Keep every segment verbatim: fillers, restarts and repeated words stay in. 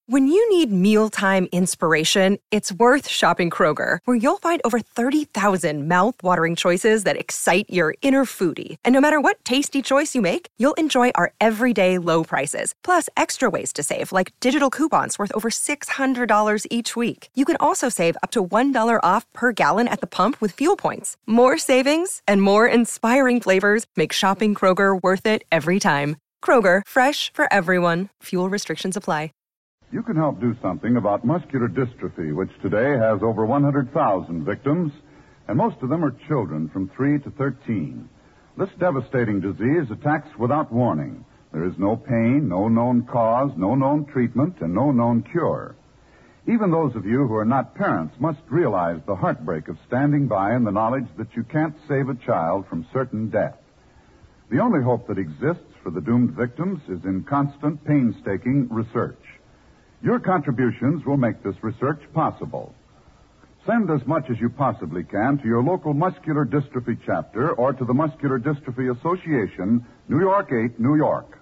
When you need mealtime inspiration, it's worth shopping Kroger, where you'll find over thirty thousand mouth-watering choices that excite your inner foodie. And no matter what tasty choice you make, you'll enjoy our everyday low prices, plus extra ways to save, like digital coupons worth over six hundred dollars each week. You can also save up to one dollar off per gallon at the pump with fuel points. More savings and more inspiring flavors make shopping Kroger worth it every time. Kroger, fresh for everyone. Fuel restrictions apply. You can help do something about muscular dystrophy, which today has over one hundred thousand victims, and most of them are children from three to thirteen. This devastating disease attacks without warning. There is no pain, no known cause, no known treatment, and no known cure. Even those of you who are not parents must realize the heartbreak of standing by in the knowledge that you can't save a child from certain death. The only hope that exists for the doomed victims is in constant, painstaking research. Your contributions will make this research possible. Send as much as you possibly can to your local Muscular Dystrophy chapter or to the Muscular Dystrophy Association, New York eight, New York.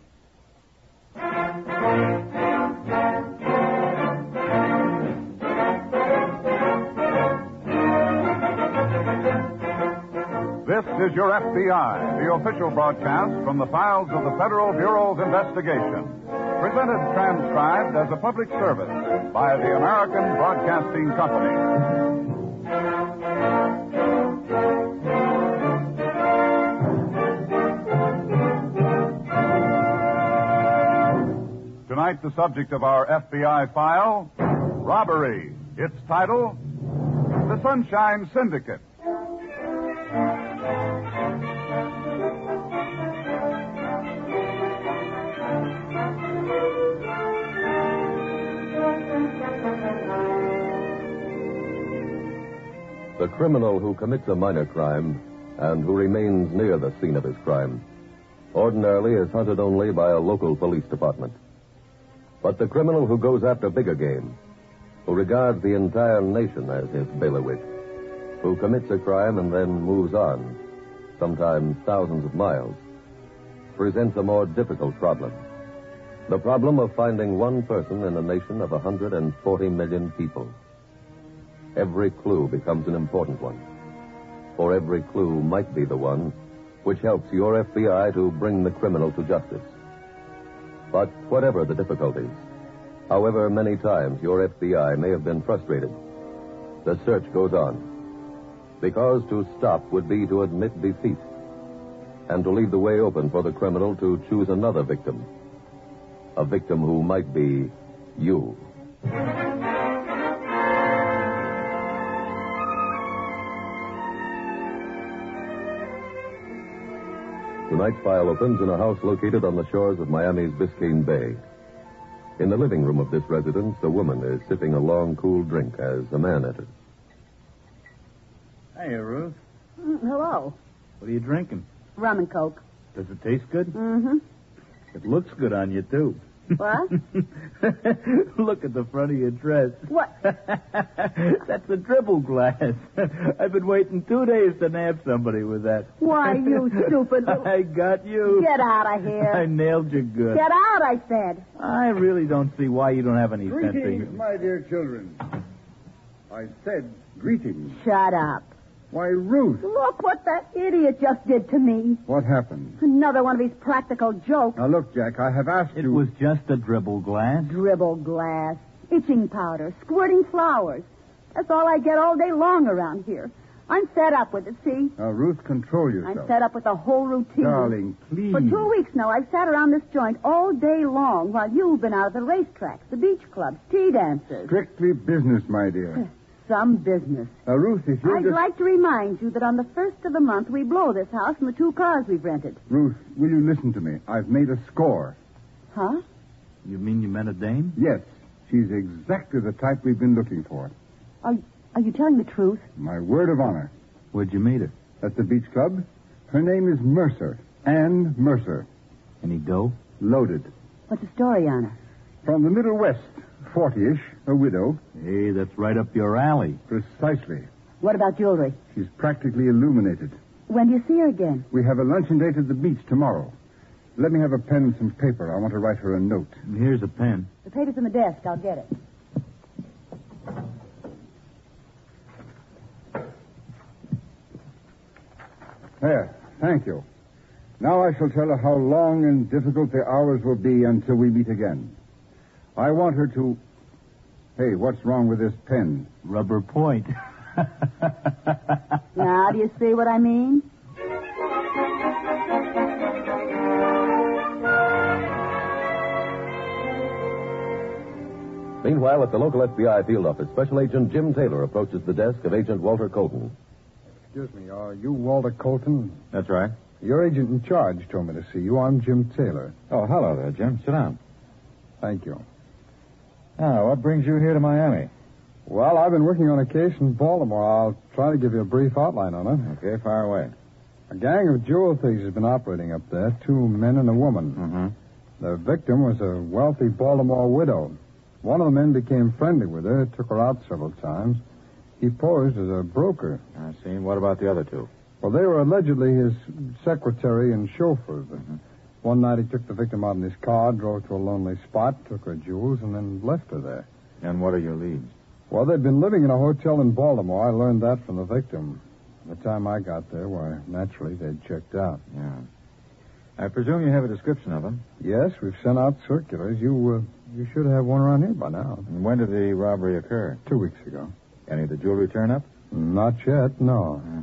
This is your F B I, the official broadcast from the files of the Federal Bureau of Investigation. Presented transcribed as a public service by the American Broadcasting Company. Tonight, the subject of our F B I file, robbery. Its title, The Sunshine Syndicate. The criminal who commits a minor crime and who remains near the scene of his crime ordinarily is hunted only by a local police department. But the criminal who goes after bigger game, who regards the entire nation as his bailiwick, who commits a crime and then moves on, sometimes thousands of miles, presents a more difficult problem. The problem of finding one person in a nation of one hundred forty million people. Every clue becomes an important one, for every clue might be the one which helps your F B I to bring the criminal to justice. But whatever the difficulties, however many times your F B I may have been frustrated, the search goes on, because to stop would be to admit defeat and to leave the way open for the criminal to choose another victim, a victim who might be you. Tonight's file opens in a house located on the shores of Miami's Biscayne Bay. In the living room of this residence, a woman is sipping a long, cool drink as a man enters. Hey, Ruth. Mm, hello. What are you drinking? Rum and Coke. Does it taste good? Mm-hmm. It looks good on you, too. What? Look at the front of your dress. What? That's a dribble glass. I've been waiting two days to nab somebody with that. Why, you stupid little... I got you. Get out of here. I nailed you good. Get out, I said. I really don't see why you don't have any sense. Greetings, my dear children. I said greetings. Shut up. Why, Ruth. Look what that idiot just did to me. What happened? Another one of these practical jokes. Now, look, Jack, I have asked It you... was just a dribble glass. Dribble glass, itching powder, squirting flowers. That's all I get all day long around here. I'm fed up with it, see? Now, Ruth, control yourself. I'm fed up with the whole routine. Darling, please. For two weeks now, I've sat around this joint all day long while you've been out at the racetracks, the beach clubs, tea dances. Strictly business, my dear. Some business. Now, Ruth, if you'll I'd just... like to remind you that on the first of the month, we blow this house and the two cars we've rented. Ruth, will you listen to me? I've made a score. Huh? You mean you met a dame? Yes. She's exactly the type we've been looking for. Are, are you telling the truth? My word of honor. Where'd you meet her? At the beach club. Her name is Mercer. Ann Mercer. Any dough? Loaded. What's the story on her? From the Middle West. Forty-ish. A widow. Hey, that's right up your alley. Precisely. What about jewelry? She's practically illuminated. When do you see her again? We have a luncheon date at the beach tomorrow. let me have a pen and some paper. I want to write her a note. Here's a pen. The paper's in the desk. I'll get it. There. Thank you. Now I shall tell her how long and difficult the hours will be until we meet again. I want her to... Hey, what's wrong with this pen? Rubber point. Now, do you see what I mean? Meanwhile, at the local F B I field office, Special Agent Jim Taylor approaches the desk of Agent Walter Colton. Excuse me, are you Walter Colton? That's right. Your agent in charge told me to see you. I'm Jim Taylor. Oh, hello there, Jim. Sit down. Thank you. Now, what brings you here to Miami? Well, I've been working on a case in Baltimore. I'll try to give you a brief outline on it. Okay, fire away. A gang of jewel thieves has been operating up there, two men and a woman. Mm-hmm. The victim was a wealthy Baltimore widow. One of the men became friendly with her, took her out several times. He posed as a broker. I see. What about the other two? Well, they were allegedly his secretary and chauffeur. Mm-hmm. One night he took the victim out in his car, drove to a lonely spot, took her jewels, and then left her there. And what are your leads? Well, they'd been living in a hotel in Baltimore. I learned that from the victim. By the time I got there, why, naturally, they'd checked out. Yeah. I presume you have a description of them. Yes, we've sent out circulars. You, uh, you should have one around here by now. And when did the robbery occur? Two weeks ago. Any of the jewelry turn up? Not yet, no. Mm-hmm.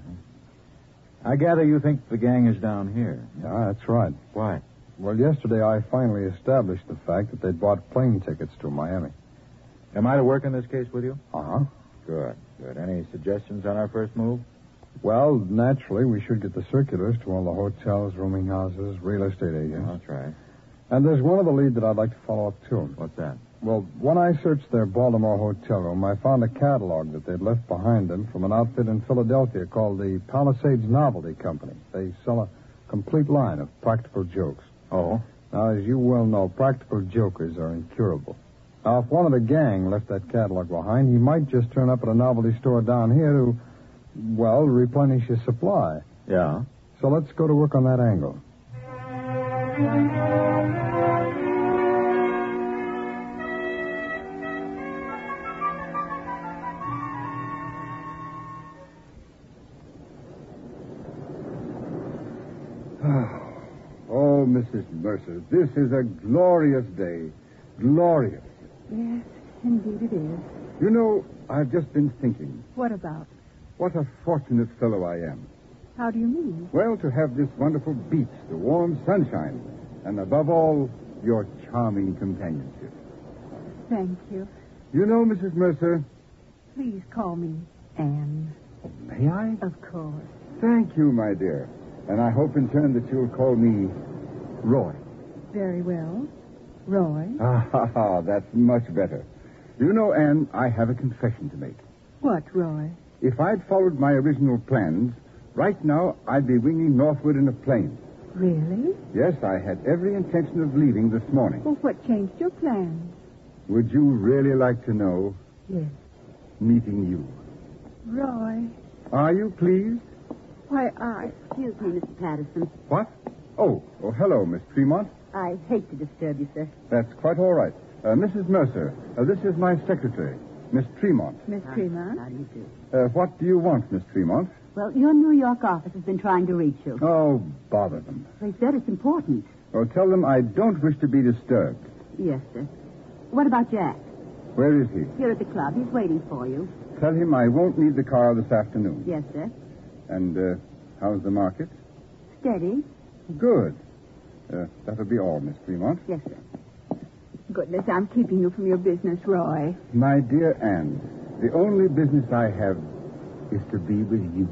I gather you think the gang is down here. Yeah, that's right. Why? Well, yesterday I finally established the fact that they'd bought plane tickets to Miami. Am I to work in this case with you? Uh-huh. Good, good. Any suggestions on our first move? Well, naturally, we should get the circulars to all the hotels, rooming houses, real estate agents. That's right. And there's one other lead that I'd like to follow up, too. What's that? Well, when I searched their Baltimore hotel room, I found a catalog that they'd left behind them from an outfit in Philadelphia called the Palisades Novelty Company. They sell a complete line of practical jokes. Oh? Now, as you well know, practical jokers are incurable. Now, if one of the gang left that catalog behind, he might just turn up at a novelty store down here to, well, replenish his supply. Yeah? So let's go to work on that angle. Oh, Missus Mercer, this is a glorious day. Glorious. Yes, indeed it is. You know, I've just been thinking, What about? what a fortunate fellow I am. How do you mean? Well, to have this wonderful beach, the warm sunshine, and above all, your charming companionship. Thank you. You know, Missus Mercer, Please call me Anne. may I? Of course. Thank you, my dear. And I hope in turn that you'll call me Roy. Very well. Roy? Ah, ha, ha, that's much better. You know, Anne, I have a confession to make. What, Roy? If I'd followed my original plans, right now I'd be winging northward in a plane. Really? Yes, I had every intention of leaving this morning. Well, what changed your plans? Would you really like to know? Yes. Meeting you. Roy. Are you pleased? Why, I... Excuse me, Mister Patterson. What? Oh, oh, hello, Miss Tremont. I hate to disturb you, sir. That's quite all right. Uh, Missus Mercer, uh, this is my secretary, Miss Tremont. Miss Tremont? How do you do? Uh, what do you want, Miss Tremont? Well, your New York office has been trying to reach you. Oh, bother them. They said it's important. Oh, tell them I don't wish to be disturbed. Yes, sir. What about Jack? Where is he? Here at the club. He's waiting for you. Tell him I won't need the car this afternoon. Yes, sir. And uh, how's the market? Steady. Good. Uh, that'll be all, Miss Tremont. Yes, sir. Goodness, I'm keeping you from your business, Roy. My dear Anne, the only business I have is to be with you.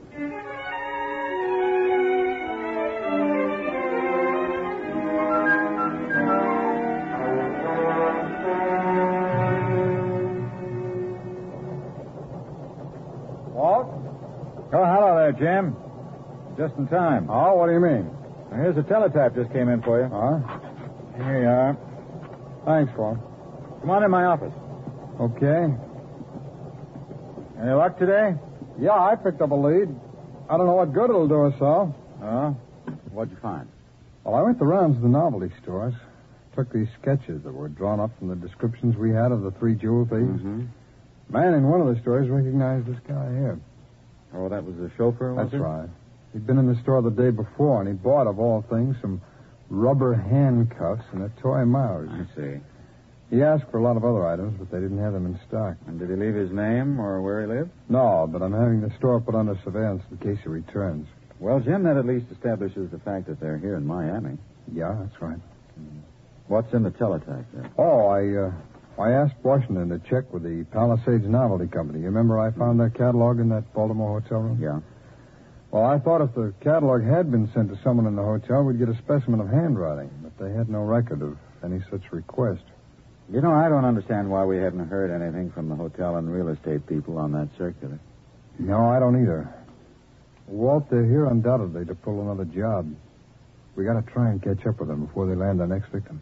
Walt? Oh, hello there, Jim. Just in time. Oh, what do you mean? Now, here's a teletype just came in for you. Huh? Here you are. Thanks, Walt. Come on in my office. Okay. Any luck today? Yeah, I picked up a lead. I don't know what good it'll do us, though. Oh? What'd you find? Well, I went the rounds of the novelty stores. Took these sketches that were drawn up from the descriptions we had of the three jewel thieves. Mm-hmm. Man in one of the stores recognized this guy here. Oh, that was the chauffeur, was That's it? right. He'd been in the store the day before, and he bought, of all things, some rubber handcuffs and a toy mouse. I see. He asked for a lot of other items, but they didn't have them in stock. And did he leave his name or where he lived? No, but I'm having the store put under surveillance in case he returns. Well, Jim, that at least establishes the fact that they're here in Miami. Yeah, that's right. What's in the teletype there? Oh, I, uh, I asked Washington to check with the Palisades Novelty Company. You remember I found their catalog in that Baltimore hotel room? Yeah. Well, I thought if the catalog had been sent to someone in the hotel, we'd get a specimen of handwriting, but they had no record of any such request. You know, I don't understand why we haven't heard anything from the hotel and real estate people on that circular. No, I don't either. Walt, they're here undoubtedly to pull another job. We gotta try and catch up with them before they land our next victim.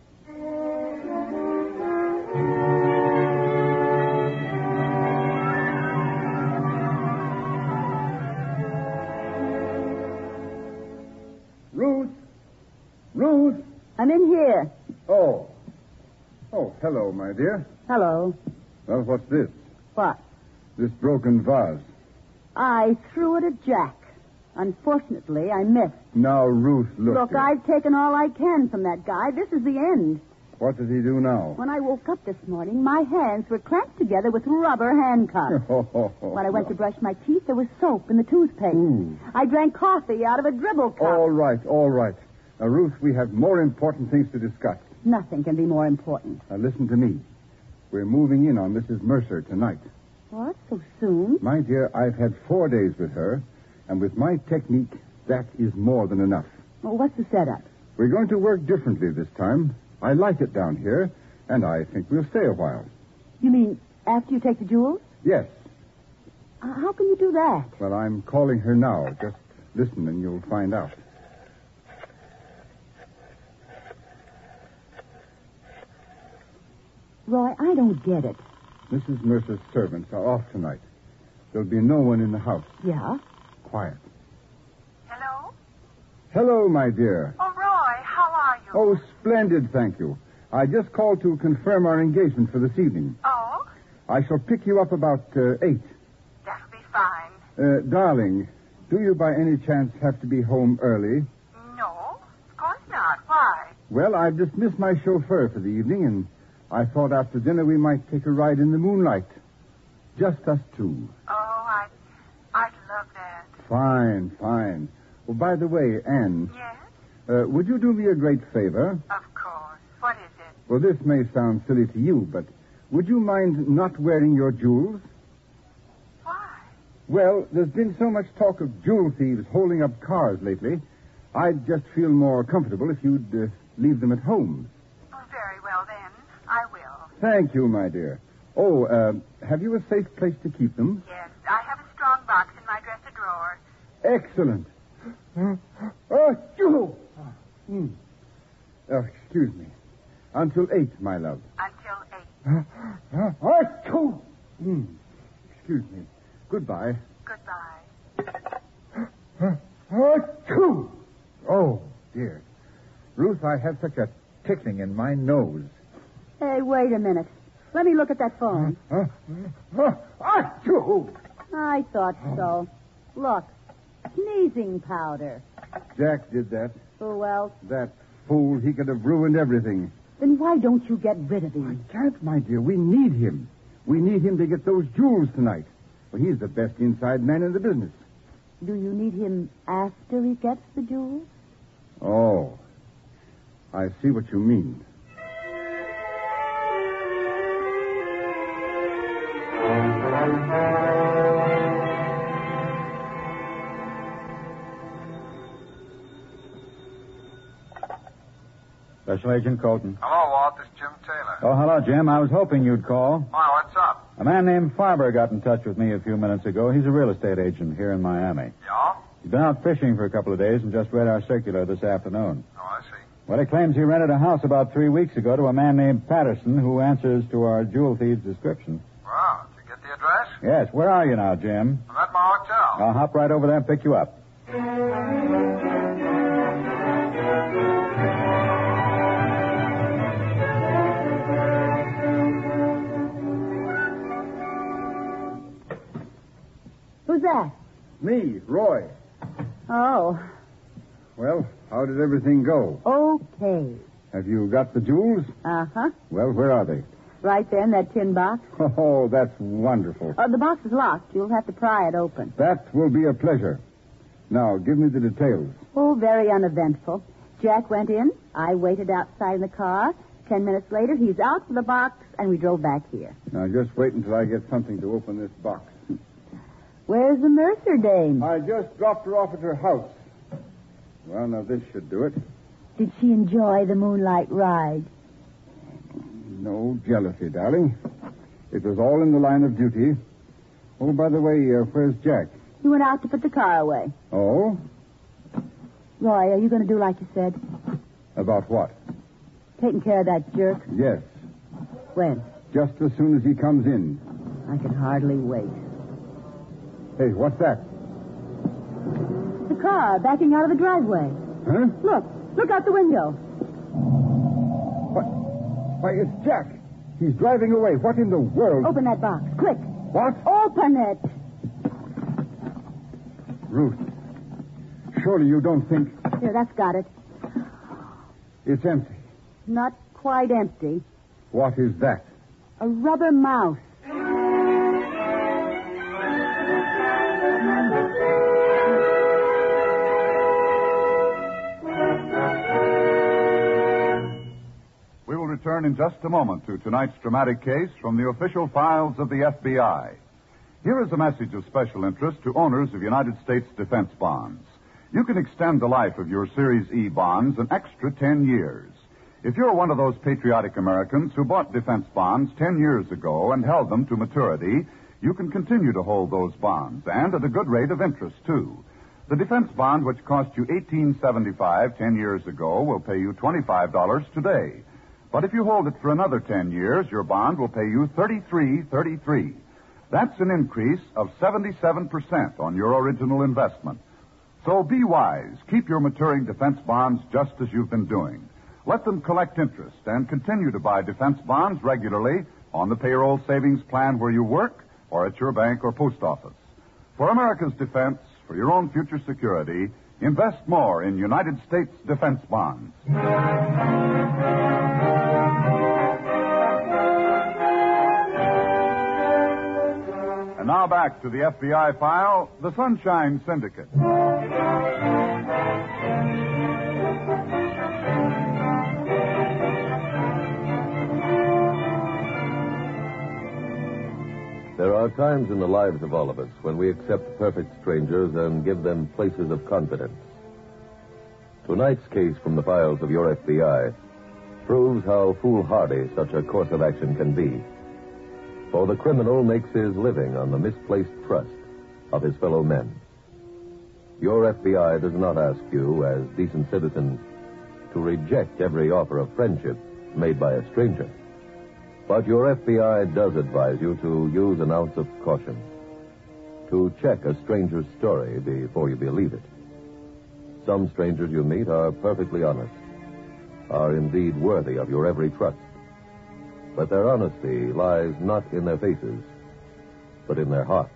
Ruth? Ruth? I'm in here. Oh. Oh, hello, my dear. Hello. Well, what's this? What? This broken vase. I threw it at Jack. Unfortunately, I missed. Now, Ruth, look. Look, I've taken all I can from that guy. This is the end. What does he do now? When I woke up this morning, my hands were clamped together with rubber handcuffs. When I went to brush my teeth, there was soap in the toothpaste. Ooh. I drank coffee out of a dribble cup. All right, all right. Now, Ruth, we have more important things to discuss. Nothing can be more important. Now, listen to me. We're moving in on Missus Mercer tonight. What? So soon? My dear, I've had four days with her, and with my technique, that is more than enough. Well, what's the setup? We're going to work differently this time. I like it down here, and I think we'll stay a while. You mean after you take the jewels? Yes. Uh, how can you do that? Well, I'm calling her now. Just listen, and you'll find out. Roy, I don't get it. Missus Mercer's servants are off tonight. There'll be no one in the house. Yeah? Quiet. Hello? Hello, my dear. Oh, Roy, how are you? Oh, splendid, thank you. I just called to confirm our engagement for this evening. Oh? I shall pick you up about uh, eight. That'll be fine. Uh, darling, do you by any chance have to be home early? No, of course not. Why? Well, I've dismissed my chauffeur for the evening, and I thought after dinner we might take a ride in the moonlight. Just us two. Oh, I, I'd love that. Fine, fine. Oh, by the way, Anne, Yes? uh, would you do me a great favor? Of course. What is it? Well, this may sound silly to you, but would you mind not wearing your jewels? Why? Well, there's been so much talk of jewel thieves holding up cars lately. I'd just feel more comfortable if you'd uh, leave them at home. Oh, very well, then. I will. Thank you, my dear. Oh, uh, have you a safe place to keep them? Yes, I have a strong box in my dresser drawer. Excellent. Oh, jewel! Hmm. Oh, excuse me. Until eight, my love. Until eight. Oh, jewel! Hmm. Excuse me. Goodbye. Goodbye. Oh, jewel! Oh, dear. Ruth, I have such a tickling in my nose. Hey, wait a minute. Let me look at that phone. Uh, uh, uh, jewel! I thought so. Look, sneezing powder. Jack did that. Who else? That fool, he could have ruined everything. Then why don't you get rid of him? Can't, my dear. We need him. We need him to get those jewels tonight. Well, he's the best inside man in the business. Do you need him after he gets the jewels? Oh, I see what you mean. Special Agent Colton. Hello, Walt. This is Jim Taylor. Oh, hello, Jim. I was hoping you'd call. Why, what's up? A man named Farber got in touch with me a few minutes ago. He's a real estate agent here in Miami. Yeah? He's been out fishing for a couple of days and just read our circular this afternoon. Oh, I see. Well, he claims he rented a house about three weeks ago to a man named Patterson who answers to our jewel thief's description. Wow. Did you get the address? Yes, where are you now, Jim? I'm at my hotel. I'll hop right over there and pick you up. that? Me, Roy. Oh, Well, how did everything go? okay. Have you got the jewels? Uh-huh. Well, where are they? Right there in that tin box. Oh, that's wonderful. Oh, the box is locked. You'll have to pry it open. That will be a pleasure. Now, give me the details. Oh, very uneventful. Jack went in. I waited outside in the car. Ten minutes later, he's out with the box, and we drove back here. Now, just wait until I get something to open this box. Where's the Mercer dame? I just dropped her off at her house. Well, now, this should do it. Did she enjoy the moonlight ride? No jealousy, darling. It was all in the line of duty. Oh, by the way, uh, where's Jack? He went out to put the car away. Oh? Roy, are you going to do like you said? About what? Taking care of that jerk? Yes. When? Just as soon as he comes in. I can hardly wait. Hey, what's that? The car backing out of the driveway. Huh? Look. Look out the window. What? Why, it's Jack. He's driving away. What in the world? Open that box. Quick. What? Open it. Ruth, surely you don't think... Here, that's got it. It's empty. Not quite empty. What is that? A rubber mouse. We will return in just a moment to tonight's dramatic case from the official files of the F B I. Here is a message of special interest to owners of United States defense bonds. You can extend the life of your Series E bonds an extra ten years. If you're one of those patriotic Americans who bought defense bonds ten years ago and held them to maturity, you can continue to hold those bonds, and at a good rate of interest, too. The defense bond, which cost you eighteen seventy-five ten years ago, will pay you twenty-five dollars today. But if you hold it for another ten years, your bond will pay you thirty-three thirty-three. That's an increase of seventy-seven percent on your original investment. So be wise. Keep your maturing defense bonds just as you've been doing. Let them collect interest and continue to buy defense bonds regularly on the payroll savings plan where you work or at your bank or post office. For America's defense, for your own future security, invest more in United States defense bonds. And now back to the F B I file, the Sunshine Syndicate. There are times in the lives of all of us when we accept perfect strangers and give them places of confidence. Tonight's case from the files of your F B I proves how foolhardy such a course of action can be. For the criminal makes his living on the misplaced trust of his fellow men. Your F B I does not ask you, as decent citizens, to reject every offer of friendship made by a stranger. But your F B I does advise you to use an ounce of caution, to check a stranger's story before you believe it. Some strangers you meet are perfectly honest, are indeed worthy of your every trust. But their honesty lies not in their faces, but in their hearts.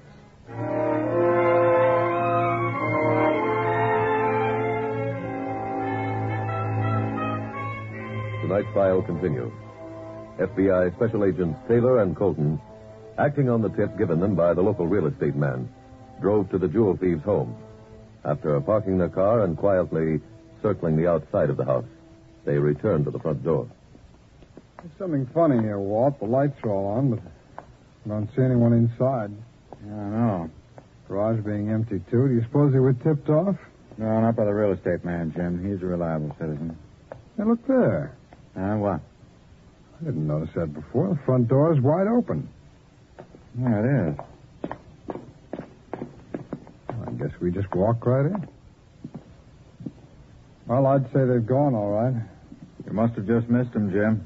Tonight's file continues. F B I Special Agents Taylor and Colton, acting on the tip given them by the local real estate man, drove to the jewel thieves' home. After parking their car and quietly circling the outside of the house, they returned to the front door. There's something funny here, Walt. The lights are all on, but I don't see anyone inside. I don't know. Garage being empty, too. Do you suppose they were tipped off? No, not by the real estate man, Jim. He's a reliable citizen. Hey, look there. Uh, what? I didn't notice that before. The front door is wide open. Yeah, it is. I guess we just walk right in. Well, I'd say they've gone all right. You must have just missed him, Jim.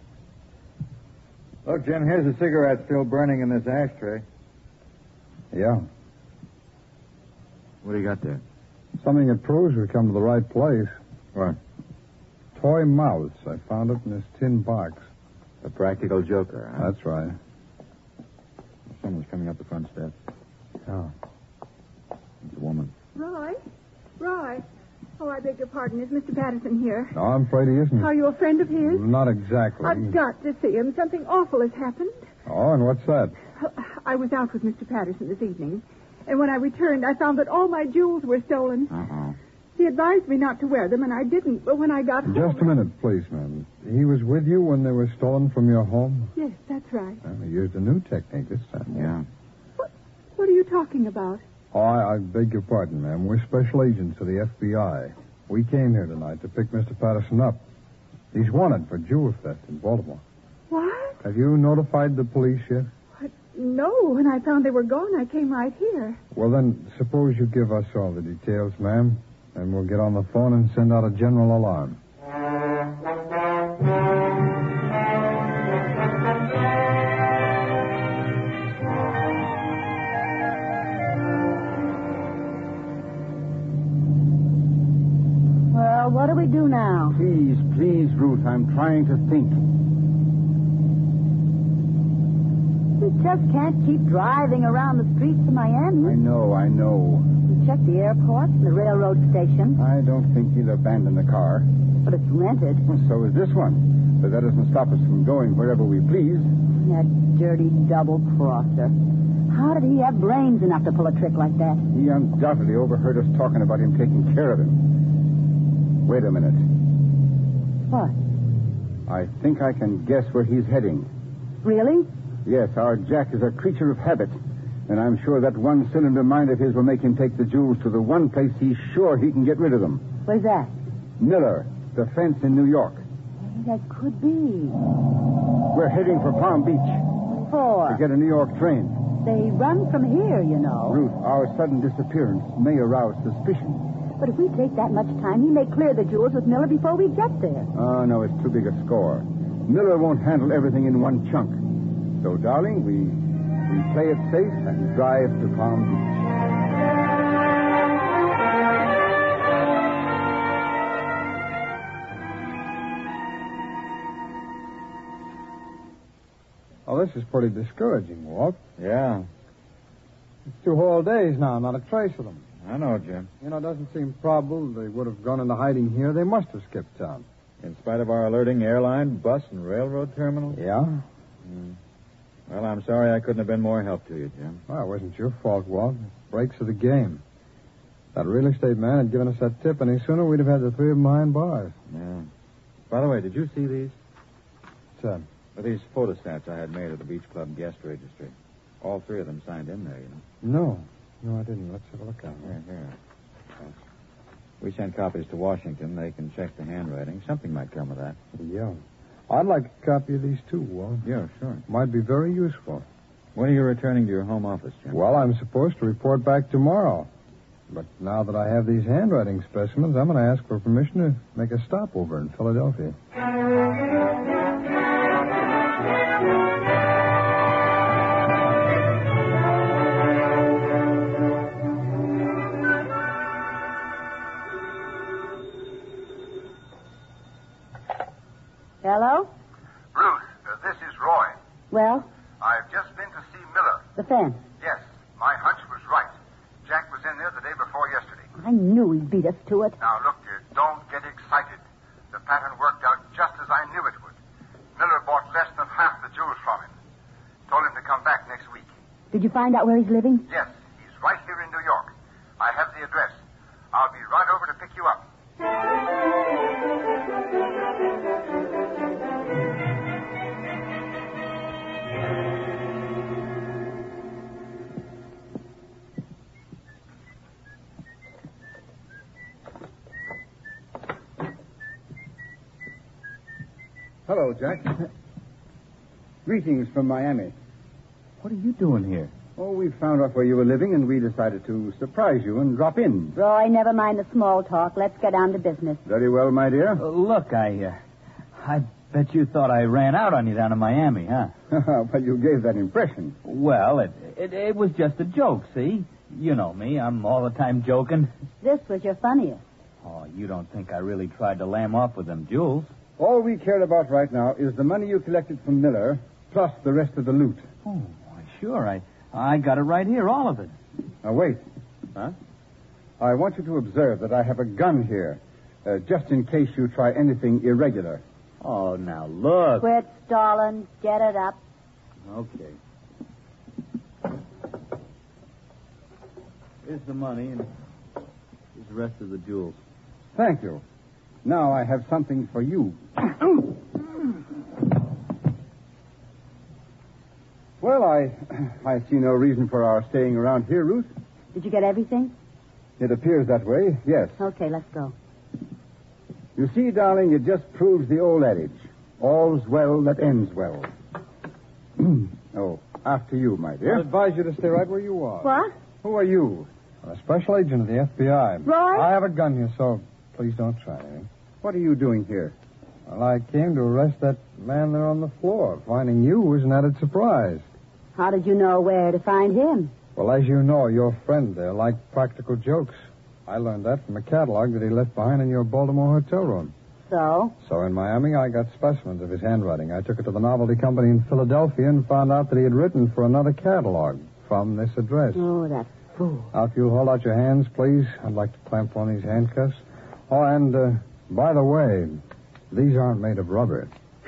Look, Jim, here's a cigarette still burning in this ashtray. Yeah. What do you got there? Something that proves we've come to the right place. What? Toy mouse. I found it in this tin box. The practical joker, huh? That's right. Someone's coming up the front steps. Yeah. It's a woman. Roy? Roy? Oh, I beg your pardon. Is Mister Patterson here? No, I'm afraid he isn't. Are you a friend of his? Not exactly. I've got to see him. Something awful has happened. Oh, and what's that? I was out with Mister Patterson this evening, and when I returned, I found that all my jewels were stolen. Uh-oh. He advised me not to wear them, and I didn't. But when I got home... Just a minute, please, ma'am. He was with you when they were stolen from your home? Yes, that's right. Well, he used a new technique this time. Yeah. What, what are you talking about? Oh, I, I beg your pardon, ma'am. We're special agents of the F B I. We came here tonight to pick Mister Patterson up. He's wanted for jewel theft in Baltimore. What? Have you notified the police yet? What? No. When I found they were gone, I came right here. Well, then, suppose you give us all the details, ma'am, and we'll get on the phone and send out a general alarm. Well, what do we do now? Please, please, Ruth, I'm trying to think. We just can't keep driving around the streets of Miami. I know, I know. We checked the airport and the railroad station. I don't think he'll abandon the car. But it's rented. Well, so is this one. But that doesn't stop us from going wherever we please. That dirty double-crosser. How did he have brains enough to pull a trick like that? He undoubtedly overheard us talking about him taking care of him. Wait a minute. What? I think I can guess where he's heading. Really? Yes, our Jack is a creature of habit. And I'm sure that one-cylinder mind of his will make him take the jewels to the one place he's sure he can get rid of them. Where's that? Miller, the fence in New York. Hey, that could be. We're heading for Palm Beach. For? To get a New York train. They run from here, you know. Ruth, our sudden disappearance may arouse suspicion. But if we take that much time, he may clear the jewels with Miller before we get there. Oh, no, it's too big a score. Miller won't handle everything in one chunk. So, darling, we we play it safe and drive to Palm Beach. Oh, this is pretty discouraging, Walt. Yeah. It's two whole days now, not a trace of them. I know, Jim. You know, it doesn't seem probable they would have gone into hiding here. They must have skipped town. In spite of our alerting airline, bus, and railroad terminals? Yeah? Mm. Well, I'm sorry I couldn't have been more help to you, Jim. Well, it wasn't your fault, Walt. Breaks of the game. That real estate man had given us that tip any sooner, we'd have had the three of them behind bars. Yeah. By the way, did you see these? What's that? Well, these photostats I had made of the Beach Club guest registry. All three of them signed in there, you know. No. No, I didn't. Let's have a look at them. Here, here. Thanks. We sent copies to Washington. They can check the handwriting. Something might come of that. Yeah. I'd like a copy of these, too, Walt. Yeah, sure. Might be very useful. When are you returning to your home office, Jim? Well, I'm supposed to report back tomorrow. But now that I have these handwriting specimens, I'm going to ask for permission to make a stopover in Philadelphia. Hello? Ruth, uh, this is Roy. Well, I've just been to see Miller. the fence. Yes, my hunch was right. Jack was in there the day before yesterday. I knew he'd beat us to it. Now, look, dear, don't get excited. The pattern worked out just as I knew it would. Miller bought less than half the jewels from him. Told him to come back next week. Did you find out where he's living? Yes, he's right here in New York. I have the address. I'll be right over to pick you up. Hello, Jack. Greetings from Miami. What are you doing here? Oh, we found out where you were living, and we decided to surprise you and drop in. Roy, never mind the small talk. Let's get down to business. Very well, my dear. Uh, look, I, uh, I bet you thought I ran out on you down in Miami, huh? Well, you gave that impression. Well, it, it it was just a joke, see? You know me. I'm all the time joking. This was your funniest. Oh, you don't think I really tried to lam off with them jewels? All we care about right now is the money you collected from Miller, plus the rest of the loot. Oh, why, sure. I I got it right here, all of it. Now, wait. Huh? I want you to observe that I have a gun here, uh, just in case you try anything irregular. Oh, now look. Quit stalling. Get it up. Okay. Here's the money, and here's the rest of the jewels. Thank you. Now I have something for you. Well, I I see no reason for our staying around here, Ruth. Did you get everything? It appears that way, yes. Okay, let's go. You see, darling, it just proves the old adage. All's well that ends well. Oh, after you, my dear. I advise you to stay right where you are. What? Who are you? I'm a special agent of the F B I. Roy? I have a gun here, so please don't try anything. What are you doing here? Well, I came to arrest that man there on the floor. Finding you was an added surprise. How did you know where to find him? Well, as you know, your friend there liked practical jokes. I learned that from a catalog that he left behind in your Baltimore hotel room. So? So in Miami, I got specimens of his handwriting. I took it to the novelty company in Philadelphia and found out that he had written for another catalog from this address. Oh, that fool. Now, if you'll hold out your hands, please. I'd like to clamp on these handcuffs. Oh, and, uh, by the way, these aren't made of rubber.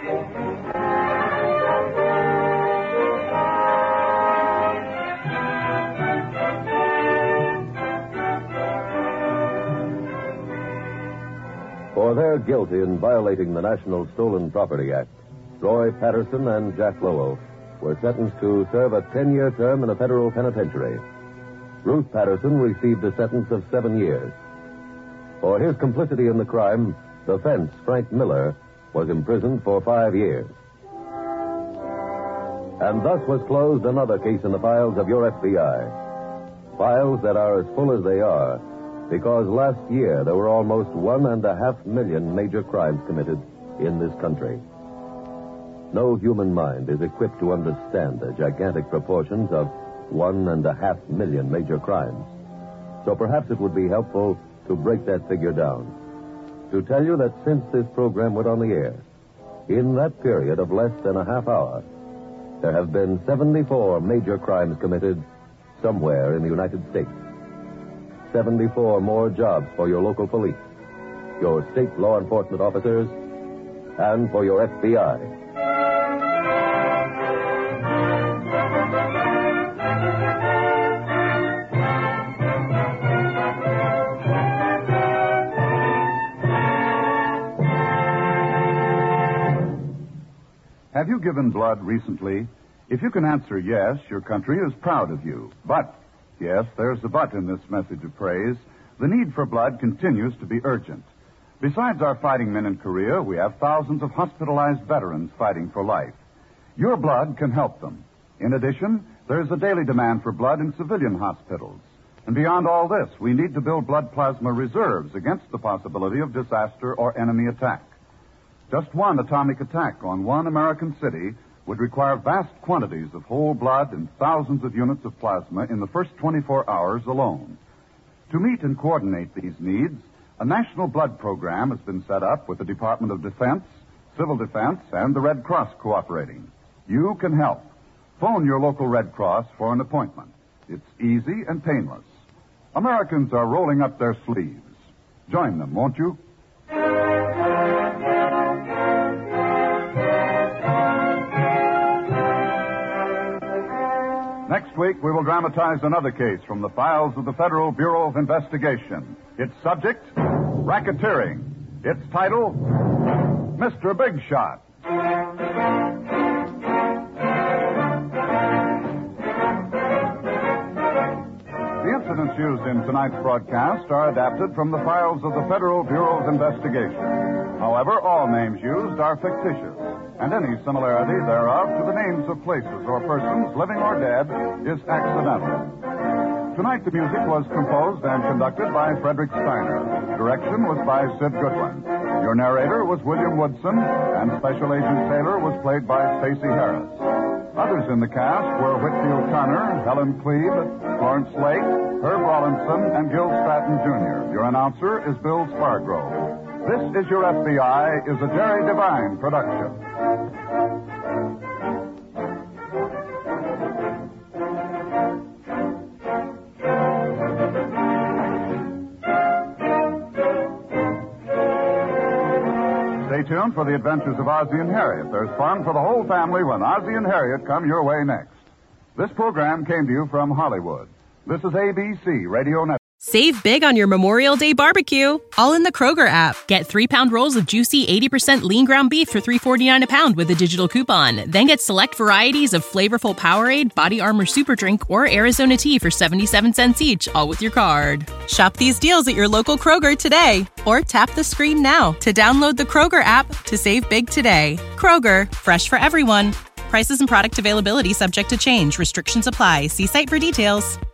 For their guilt in violating the National Stolen Property Act, Roy Patterson and Jack Lowell were sentenced to serve a ten-year term in a federal penitentiary. Ruth Patterson received a sentence of seven years. For his complicity in the crime, the fence, Frank Miller, was imprisoned for five years. And thus was closed another case in the files of your F B I. Files that are as full as they are, because last year there were almost one and a half million major crimes committed in this country. No human mind is equipped to understand the gigantic proportions of one and a half million major crimes. So perhaps it would be helpful to break that figure down. To tell you that since this program went on the air, in that period of less than a half hour, there have been seventy-four major crimes committed somewhere in the United States. seventy-four more jobs for your local police, your state law enforcement officers, and for your F B I. Have you given blood recently? If you can answer yes, your country is proud of you. But, yes, there's a but in this message of praise. The need for blood continues to be urgent. Besides our fighting men in Korea, we have thousands of hospitalized veterans fighting for life. Your blood can help them. In addition, there is a daily demand for blood in civilian hospitals. And beyond all this, we need to build blood plasma reserves against the possibility of disaster or enemy attack. Just one atomic attack on one American city would require vast quantities of whole blood and thousands of units of plasma in the first twenty-four hours alone. To meet and coordinate these needs, a national blood program has been set up with the Department of Defense, Civil Defense, and the Red Cross cooperating. You can help. Phone your local Red Cross for an appointment. It's easy and painless. Americans are rolling up their sleeves. Join them, won't you? Next week, we will dramatize another case from the files of the Federal Bureau of Investigation. Its subject, racketeering. Its title, Mister Big Shot. The incidents used in tonight's broadcast are adapted from the files of the Federal Bureau of Investigation. However, all names used are fictitious, and any similarity thereof to the names of places or persons, living or dead, is accidental. Tonight, the music was composed and conducted by Frederick Steiner. Direction was by Sid Goodwin. Your narrator was William Woodson, and Special Agent Taylor was played by Stacey Harris. Others in the cast were Whitfield Connor, Helen Cleve, Florence Lake, Herb Rawlinson, and Gil Stratton, Junior Your announcer is Bill Spargrove. This Is Your F B I is a Jerry Devine production. tuned for the adventures of Ozzie and Harriet. There's fun for the whole family when Ozzie and Harriet come your way next. This program came to you from Hollywood. This is A B C Radio Network. Save big on your Memorial Day barbecue, all in the Kroger app. Get three-pound rolls of juicy eighty percent lean ground beef for three forty-nine a pound with a digital coupon. Then get select varieties of flavorful Powerade, Body Armor Super Drink, or Arizona Tea for seventy-seven cents each, all with your card. Shop these deals at your local Kroger today, or tap the screen now to download the Kroger app to save big today. Kroger, fresh for everyone. Prices and product availability subject to change. Restrictions apply. See site for details.